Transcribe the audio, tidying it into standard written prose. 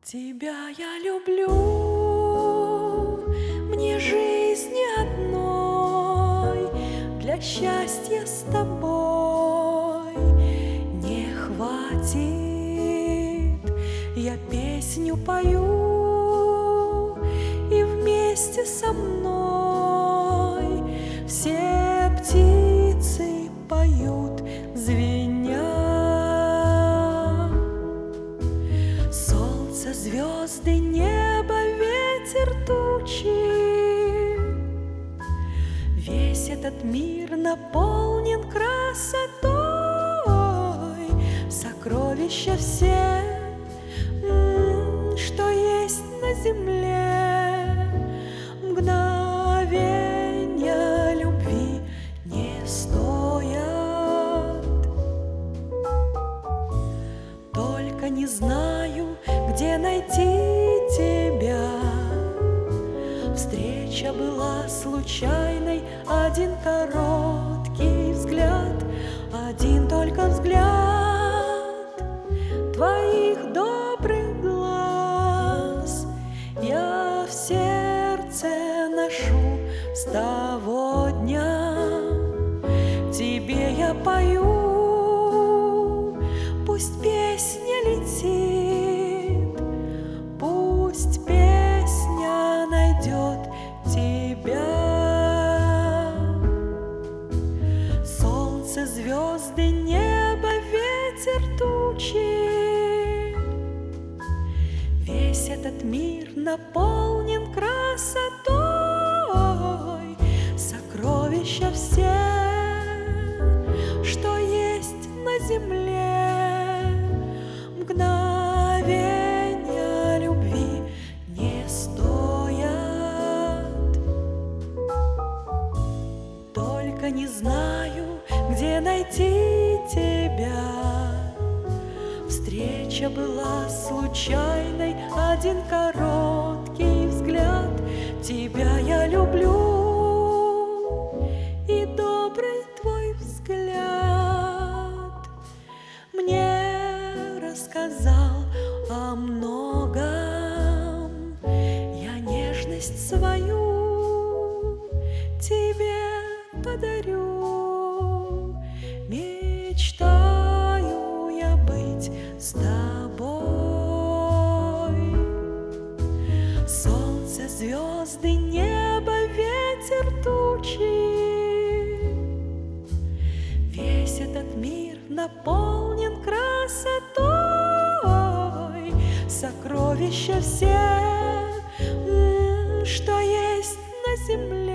Тебя я люблю, мне жизни одной для счастья с тобой не хватит. Я песню пою, и вместе со мной все птицы поют, звеня. Солнце, звезды, небо, ветер, тучи. Весь этот мир наполнен красотой. Сокровища все, что есть на земле. Мгновения любви не стоят. Только не знаю, где найти тебя. Встреча была случайной, один короткий взгляд, один только взгляд твоих добрых глаз я в сердце ношу с того дня. Тебе я пою, пусть песня летит, пусть песня найдет тебя. Солнце, звезды, небо, ветер, тучи. Весь этот мир наполнен красотой. Сокровища все, что есть на земле. Мгновения любви не стоят. Только не знаю, где найти тебя. Встреча была случайной, один короткий взгляд. Тебя я люблю, и добрый твой взгляд мне рассказал о многом. Я нежность свою тебе подарю. Мечтаю я быть с тобой. Солнце, звезды, небо, ветер, тучи. Весь этот мир наполнен красотой. Сокровища все, что есть на земле.